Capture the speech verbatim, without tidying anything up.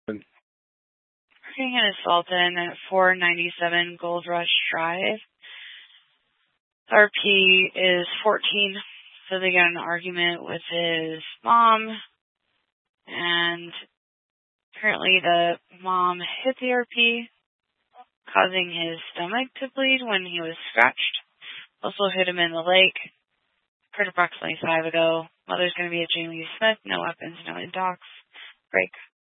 Working in Sultan at four ninety-seven Gold Rush Drive. R P is fourteen, so they got in an argument with his mom, and apparently the mom hit the R P, causing his stomach to bleed when he was scratched. Also hit him in the leg. Occurred approximately five ago. Mother's going to be at Jamie Smith. No weapons, no intox. Break.